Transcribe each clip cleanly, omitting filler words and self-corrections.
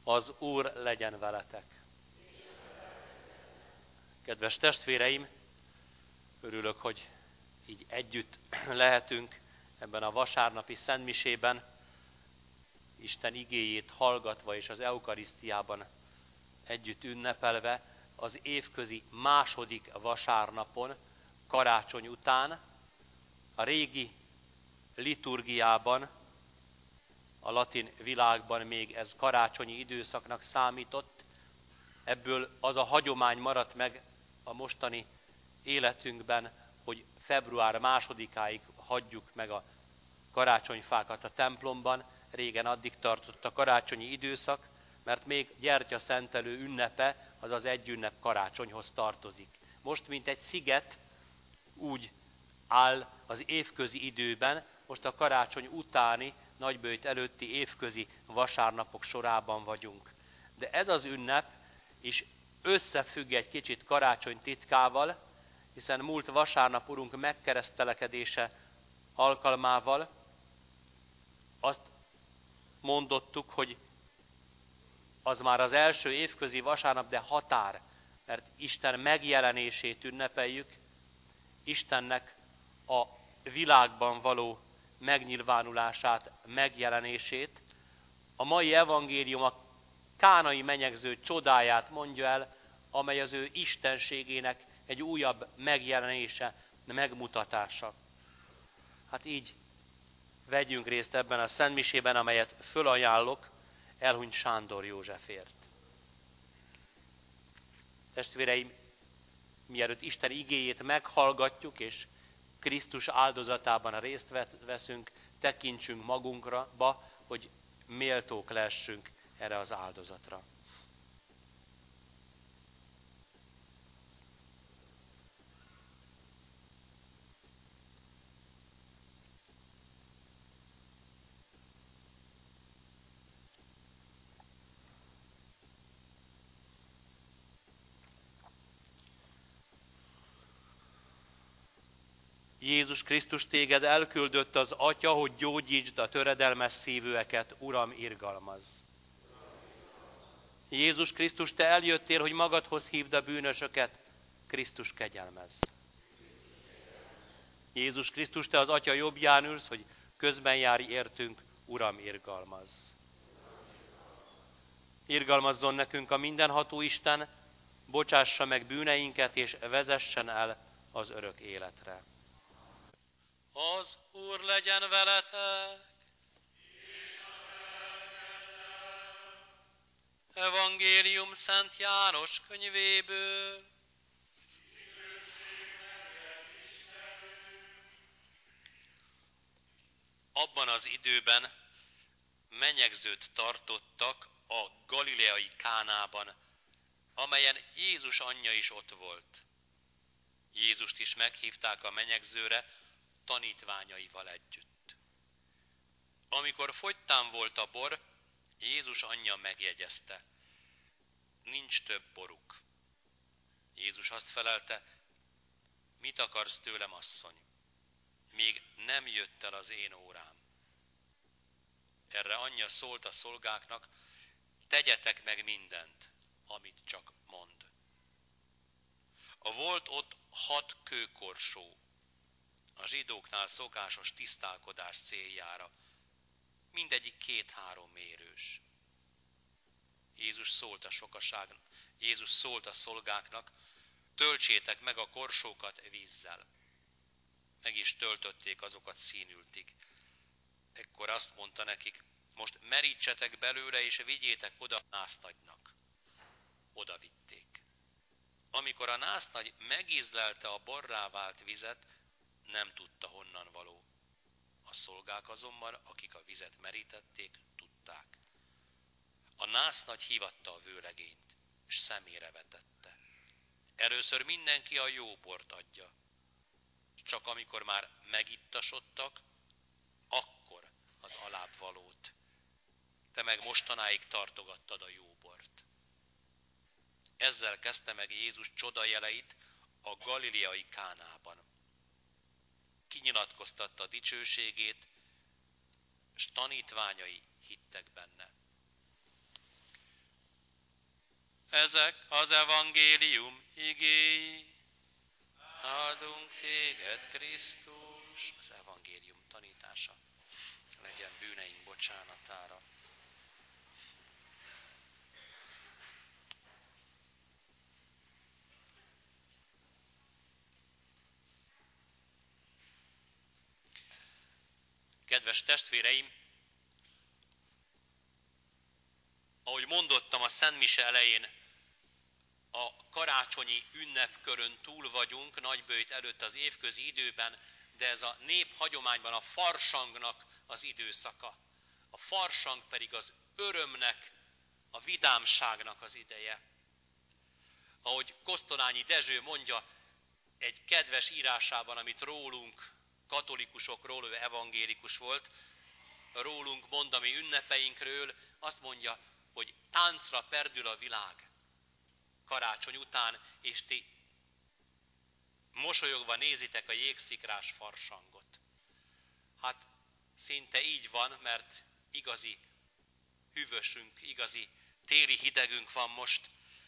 Az Úr legyen veletek. Kedves testvéreim, örülök, hogy így együtt lehetünk ebben a vasárnapi szentmisében, Isten igéjét hallgatva és az eukarisztiában együtt ünnepelve az évközi második vasárnapon, karácsony után. A régi liturgiában, a latin világban még ez karácsonyi időszaknak számított, ebből az a hagyomány maradt meg a mostani életünkben, hogy február 2-áig hagyjuk meg a karácsonyfákat a templomban. Régen addig tartott a karácsonyi időszak, mert még gyertyaszentelő ünnepe, azaz egy ünnep karácsonyhoz tartozik. Most, mint egy sziget, úgy áll az évközi időben, most a karácsony utáni, nagyböjt előtti évközi vasárnapok sorában vagyunk. De ez az ünnep is összefügg egy kicsit karácsony titkával, hiszen múlt vasárnap Urunk megkeresztelekedése alkalmával azt mondottuk, hogy az már az első évközi vasárnap, de határ, mert Isten megjelenését ünnepeljük, Istennek a világban való megnyilvánulását, megjelenését. A mai evangélium a kánai menyegző csodáját mondja el, amely az ő istenségének egy újabb megjelenése, megmutatása. Hát így vegyünk részt ebben a szentmisében, amelyet fölajánlok elhunyt Sándor Józsefért. Testvéreim, mielőtt Isten igéjét meghallgatjuk, és Krisztus áldozatában részt veszünk, tekintsünk magunkra, hogy méltók lehessünk erre az áldozatra. Jézus Krisztus, téged elküldött az Atya, hogy gyógyítsd a töredelmes szívűeket, Uram, irgalmazz. Jézus Krisztus, te eljöttél, hogy magadhoz hívd a bűnösöket, Krisztus, kegyelmezz. Jézus Krisztus, te az Atya jobbján ülsz, hogy közben járj értünk, Uram, irgalmazz. Irgalmazzon nekünk a mindenható Isten, bocsássa meg bűneinket, és vezessen el az örök életre. Az Úr legyen veletek! Evangélium Szent János könyvéből. Abban az időben menyegzőt tartottak a galileai Kánában, amelyen Jézus anyja is ott volt. Jézust is meghívták a menyegzőre tanítványaival együtt. Amikor fogytán volt a bor, Jézus anyja megjegyezte: nincs több boruk. Jézus azt felelte: mit akarsz tőlem, asszony? Még nem jött el az én órám. Erre anyja szólt a szolgáknak: tegyetek meg mindent, amit csak mond. Volt ott 6 kőkorsó, a zsidóknál szokásos tisztálkodás céljára, mindegyik 2-3 mérős. Jézus szólt a szolgáknak: töltsétek meg a korsókat vízzel. Meg is töltötték azokat színültig. Ekkor azt mondta nekik: most merítsetek belőle, és vigyétek oda a násznagynak. Oda vitték. Amikor a násznagy megízlelte a borrá vált vizet, nem tudta, honnan való. A szolgák azonban, akik a vizet merítették, tudták. A násznagy hívatta a vőlegényt, és szemére vetette. Először mindenki a jó bort adja, csak amikor már megittasodtak, akkor az alább valót. Te meg mostanáig tartogattad a jó bort. Ezzel kezdte meg Jézus csodajeleit a galileai Kánában. Kinyilatkoztatta dicsőségét, s tanítványai hittek benne. Ezek az evangélium igéi. Áldunk téged, Krisztus. Az evangélium tanítása legyen bűneink bocsánatára. Kedves testvéreim, ahogy mondottam a Szentmise elején, a karácsonyi ünnepkörön túl vagyunk, nagyböjt előtt az évközi időben, de ez a nép hagyományban a farsangnak az időszaka. A farsang pedig az örömnek, a vidámságnak az ideje. Ahogy Kosztolányi Dezső mondja egy kedves írásában, amit rólunk, katolikusokról, ő evangélikus volt, rólunk mond, ami ünnepeinkről, azt mondja, hogy táncra perdül a világ karácsony után, és ti mosolyogva nézitek a jégszikrás farsangot. Hát szinte így van, mert igazi hűvösünk, igazi téli hidegünk van most.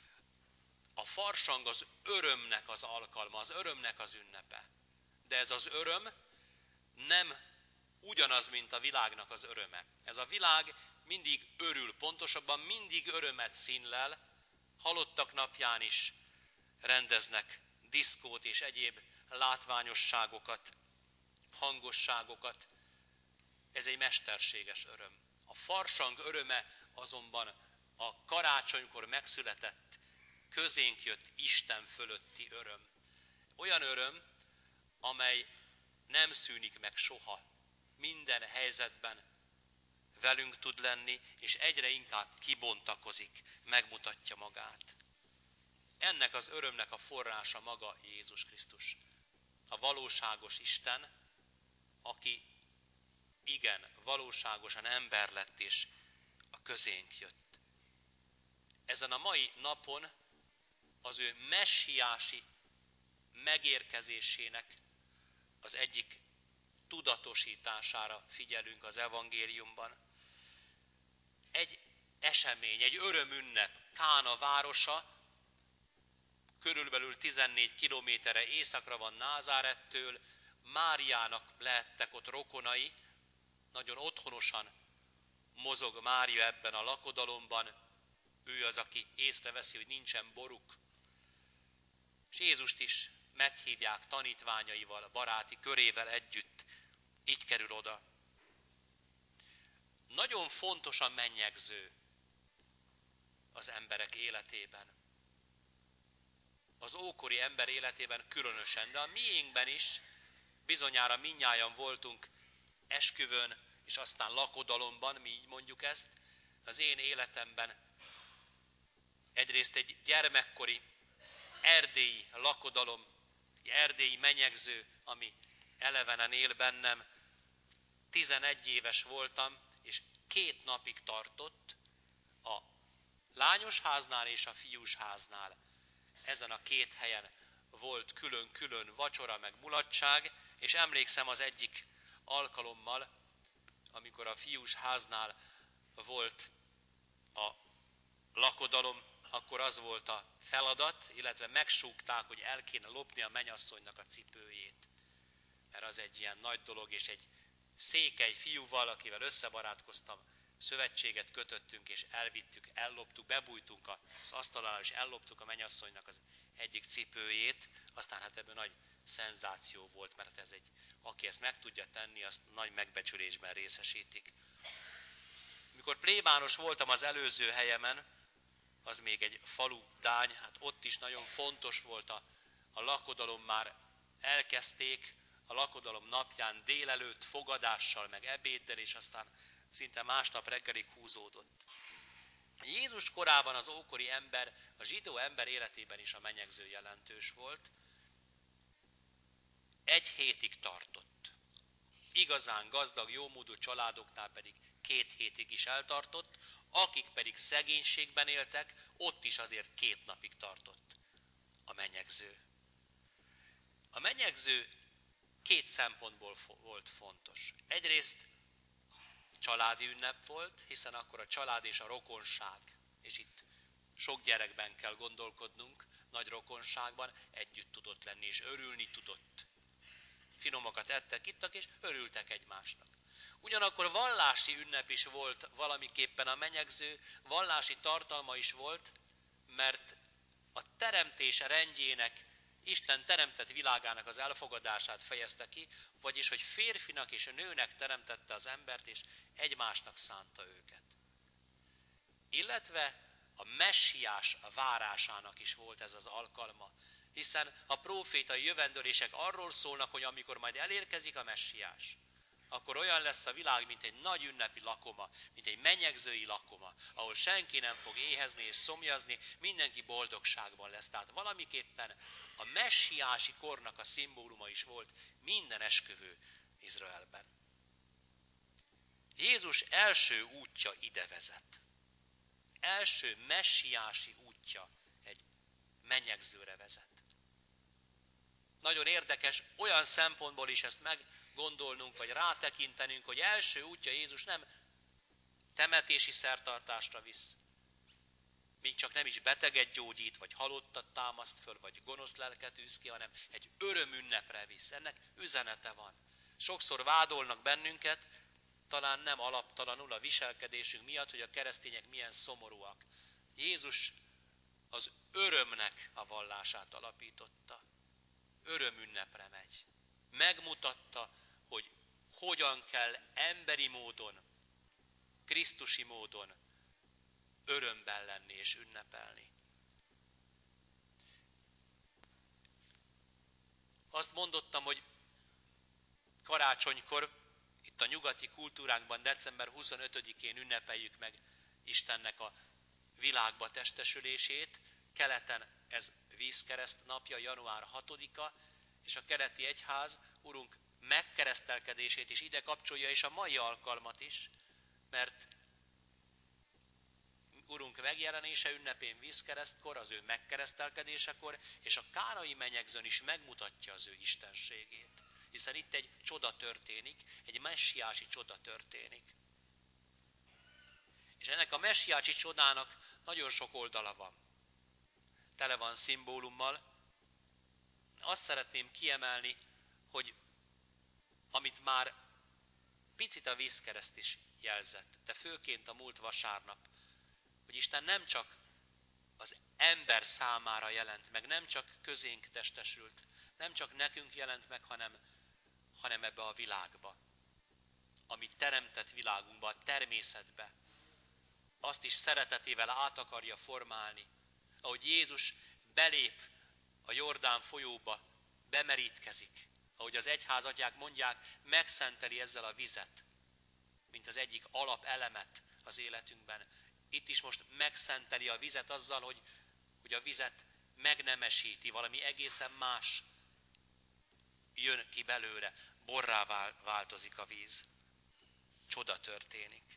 A farsang az örömnek az alkalma, az örömnek az ünnepe. De ez az öröm nem ugyanaz, mint a világnak az öröme. Ez a világ mindig örül, pontosabban mindig örömet színlel, halottak napján is rendeznek diszkót és egyéb látványosságokat, hangosságokat. Ez egy mesterséges öröm. A farsang öröme azonban a karácsonykor megszületett, közénk jött Isten fölötti öröm. Olyan öröm, amely nem szűnik meg soha. Minden helyzetben velünk tud lenni, és egyre inkább kibontakozik, megmutatja magát. Ennek az örömnek a forrása maga Jézus Krisztus. A valóságos Isten, aki igen, valóságosan ember lett, és a közénk jött. Ezen a mai napon az ő messiási megérkezésének az egyik tudatosítására figyelünk az evangéliumban. Egy esemény, egy örömünnep, Kána városa, körülbelül 14 kilométerre északra van Názárettől, Máriának lehettek ott rokonai, nagyon otthonosan mozog Mária ebben a lakodalomban, ő az, aki észreveszi, hogy nincsen boruk. És Jézust is meghívják tanítványaival, baráti körével együtt, így kerül oda. Nagyon fontos a mennyegző az emberek életében. Az ókori ember életében különösen, de a miénkben is bizonyára mindnyájan voltunk esküvőn, és aztán lakodalomban, mi így mondjuk ezt. Az én életemben egyrészt egy gyermekkori erdélyi lakodalom, egy erdélyi menyegző, ami elevenen él bennem. 11 éves voltam, és 2 napig tartott a lányos háznál és a fiús háznál. Ezen a 2 helyen volt külön-külön vacsora meg mulatság, és emlékszem az egyik alkalommal, amikor a fiús háznál volt a lakodalom, akkor az volt a feladat, illetve megsúgták, hogy el kéne lopni a mennyasszonynak a cipőjét. Mert az egy ilyen nagy dolog, és egy székely fiúval, akivel összebarátkoztam, szövetséget kötöttünk, és elvittük, elloptuk, bebújtunk az asztal alá, és elloptuk a mennyasszonynak az egyik cipőjét. Aztán hát ebből nagy szenzáció volt, mert ez aki ezt meg tudja tenni, azt nagy megbecsülésben részesítik. Mikor plébános voltam az előző helyemen, az még egy falu dány, hát ott is nagyon fontos volt a lakodalom, már elkezdték a lakodalom napján délelőtt fogadással, meg ebéddel, és aztán szinte másnap reggelig húzódott. Jézus korában az ókori ember, a zsidó ember életében is a menyegző jelentős volt. 1 hétig tartott. Igazán gazdag, jómódú családoknál pedig 2 hétig is eltartott, akik pedig szegénységben éltek, ott is azért 2 napig tartott a menyegző. A menyegző 2 szempontból volt fontos. Egyrészt családi ünnep volt, hiszen akkor a család és a rokonság, és itt sok gyerekben kell gondolkodnunk, nagy rokonságban együtt tudott lenni, és örülni tudott. Finomakat ettek, ittak, és örültek egymásnak. Ugyanakkor vallási ünnep is volt valamiképpen a menyegző, vallási tartalma is volt, mert a teremtés rendjének, Isten teremtett világának az elfogadását fejezte ki, vagyis, hogy férfinak és nőnek teremtette az embert, és egymásnak szánta őket. Illetve a messiás várásának is volt ez az alkalma, hiszen a prófétai jövendőlések arról szólnak, hogy amikor majd elérkezik a messiás, akkor olyan lesz a világ, mint egy nagy ünnepi lakoma, mint egy menyegzői lakoma, ahol senki nem fog éhezni és szomjazni, mindenki boldogságban lesz. Tehát valamiképpen a messiási kornak a szimbóluma is volt minden esküvő Izraelben. Jézus első útja ide vezet. Első messiási útja egy menyegzőre vezet. Nagyon érdekes olyan szempontból is ezt meggondolnunk, vagy rátekintenünk, hogy első útja Jézus nem temetési szertartásra visz, még csak nem is beteget gyógyít, vagy halottat támaszt föl, vagy gonosz lelket űz ki, hanem egy örömünnepre visz. Ennek üzenete van. Sokszor vádolnak bennünket, talán nem alaptalanul a viselkedésünk miatt, hogy a keresztények milyen szomorúak. Jézus az örömnek a vallását alapította. Örömünnepre megy. Megmutatta, hogy hogyan kell emberi módon, krisztusi módon örömben lenni és ünnepelni. Azt mondottam, hogy karácsonykor, itt a nyugati kultúránkban december 25-én ünnepeljük meg Istennek a világba testesülését. Keleten ez vízkereszt napja, január 6-a, és a keleti egyház Urunk megkeresztelkedését is ide kapcsolja, és a mai alkalmat is, mert Urunk megjelenése ünnepén vízkeresztkor, az ő megkeresztelkedésekor, és a kánai menyegzőn is megmutatja az ő istenségét. Hiszen itt egy csoda történik, egy messiási csoda történik. És ennek a messiási csodának nagyon sok oldala van. Tele van szimbólummal. Azt szeretném kiemelni, hogy amit már picit a vízkereszt is jelzett, de főként a múlt vasárnap, hogy Isten nem csak az ember számára jelent meg, nem csak közénk testesült, nem csak nekünk jelent meg, hanem ebbe a világba, amit teremtett világunkba, a természetbe. Azt is szeretetével át akarja formálni, ahogy Jézus belép a Jordán folyóba, bemerítkezik, ahogy az egyházatják mondják, megszenteli ezzel a vizet, mint az egyik alapelemet az életünkben. Itt is most megszenteli a vizet azzal, hogy a vizet megnemesíti, valami egészen más jön ki belőle, borrá változik a víz. Csoda történik.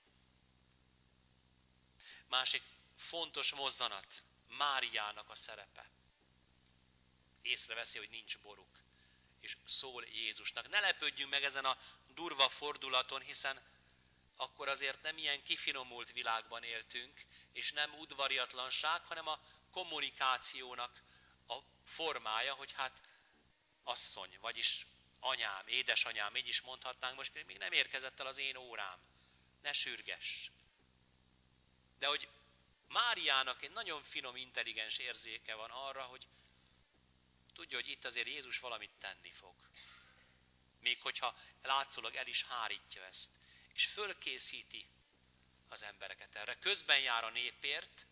Másik fontos mozzanat, Máriának a szerepe. Észreveszi, hogy nincs boruk, és szól Jézusnak. Ne lepődjünk meg ezen a durva fordulaton, hiszen akkor azért nem ilyen kifinomult világban éltünk, és nem udvariatlanság, hanem a kommunikációnak a formája, hogy hát asszony, vagyis anyám, édesanyám, így is mondhatnánk, most még nem érkezett el az én órám, ne sürgess. De hogy Máriának egy nagyon finom, intelligens érzéke van arra, hogy tudja, hogy itt azért Jézus valamit tenni fog. Még hogyha látszólag el is hárítja ezt. És fölkészíti az embereket erre. Közben jár a népért,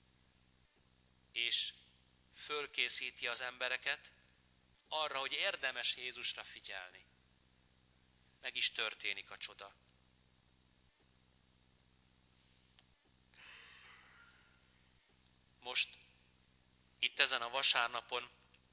és fölkészíti az embereket arra, hogy érdemes Jézusra figyelni. Meg is történik a csoda. Most itt ezen a vasárnapon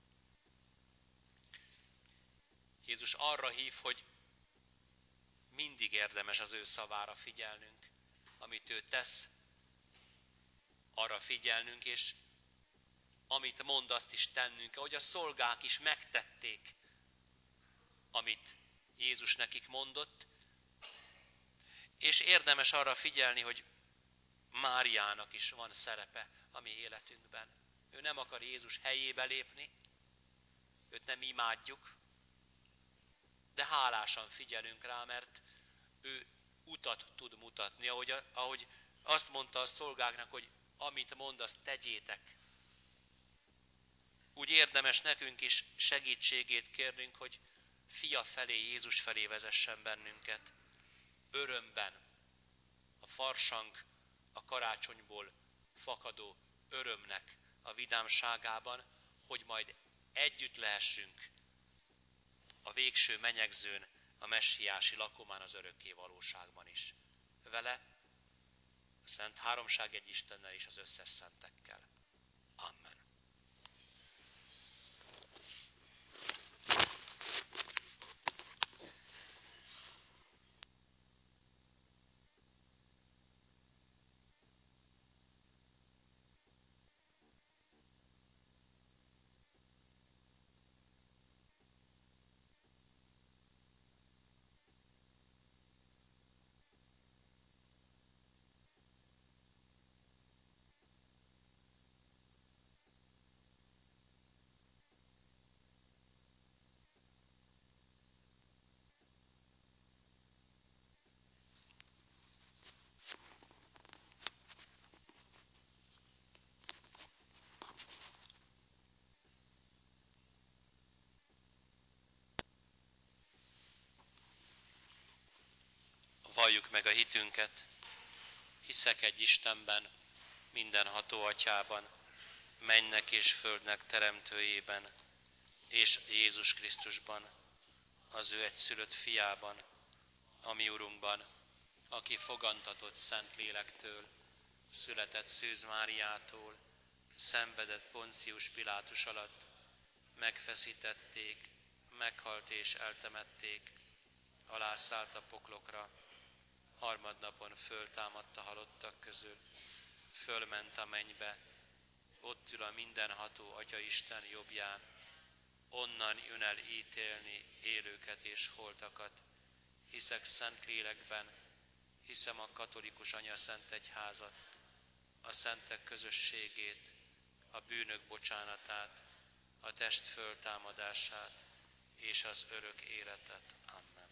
Jézus arra hív, hogy mindig érdemes az ő szavára figyelnünk. Amit ő tesz, arra figyelnünk, és amit mond, azt is tennünk. Ahogy a szolgák is megtették, amit Jézus nekik mondott, és érdemes arra figyelni, hogy Máriának is van szerepe a mi életünkben. Ő nem akar Jézus helyébe lépni, őt nem imádjuk, de hálásan figyelünk rá, mert ő utat tud mutatni, ahogy azt mondta a szolgáknak, hogy amit mond, azt tegyétek. Úgy érdemes nekünk is segítségét kérnünk, hogy fia felé, Jézus felé vezessen bennünket. Örömben, a farsang, a karácsonyból fakadó örömnek a vidámságában, hogy majd együtt lehessünk a végső menyegzőn, a messiási lakomán, az örökké valóságban is. Vele, a Szent Háromság egy Istennel és az összes szentekkel. Amen. Valljuk meg a hitünket. Hiszek egy Istenben, mindenható Atyában, mennek és földnek teremtőjében, és Jézus Krisztusban, az ő egyszülött fiában, a mi Urunkban, aki fogantatott Szent Lélektől, született Szűz Máriától, szenvedett Poncius Pilátus alatt, megfeszítették, meghalt és eltemették, alászállt a poklokra, harmadnapon föltámadt a halottak közül, fölment a mennybe, ott ül a mindenható Atyaisten jobbján, onnan jön el ítélni élőket és holtakat. Hiszek Szentlélekben, hiszem a katolikus anyaszent egyházat, a szentek közösségét, a bűnök bocsánatát, a test föltámadását és az örök életet. Amen.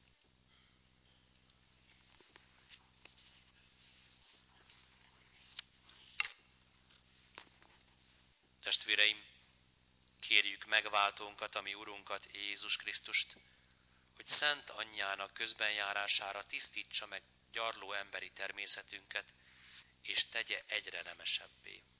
Testvéreim, kérjük megváltónkat, a mi Urunkat, Jézus Krisztust, hogy Szent Anyjának közbenjárására tisztítsa meg gyarló emberi természetünket, és tegye egyre nemesebbé.